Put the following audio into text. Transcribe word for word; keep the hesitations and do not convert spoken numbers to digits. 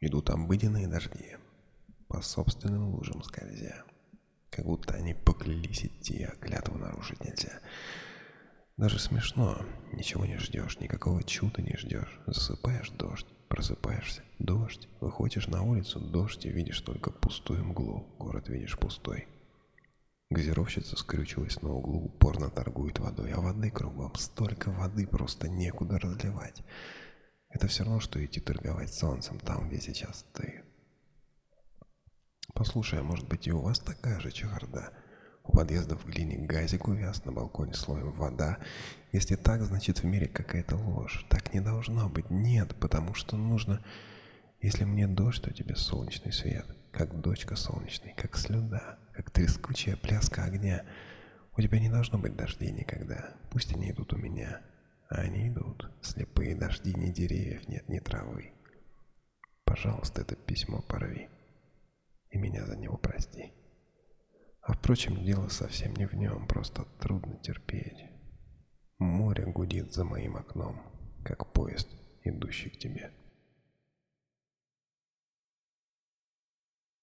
Идут обыденные дожди, по собственным лужам скользя, как будто они поклялись идти, а клятву нарушить нельзя. Даже смешно, ничего не ждешь, никакого чуда не ждешь. Засыпаешь — дождь, просыпаешься — дождь, выходишь на улицу — дождь, и видишь только пустую мглу, город видишь пустой. Газировщица скрючилась на углу, упорно торгует водой, а воды кругом столько воды, просто некуда разливать. Это все равно, что идти торговать солнцем там, где сейчас ты. Послушай, а может быть и у вас такая же чехарда? У подъезда в глине газик увяз, на балконе слоем вода. Если так, значит в мире какая-то ложь. Так не должно быть. Нет, потому что нужно... Если мне дождь, то тебе солнечный свет. Как дочка солнечный, как слюда, как трескучая пляска огня. У тебя не должно быть дождей никогда. Пусть они идут у меня. А они идут. Слепые дожди, ни деревьев нет, ни травы. Пожалуйста, это письмо порви. И меня за него прости. А впрочем, дело совсем не в нем, просто трудно терпеть. Море гудит за моим окном, как поезд, идущий к тебе.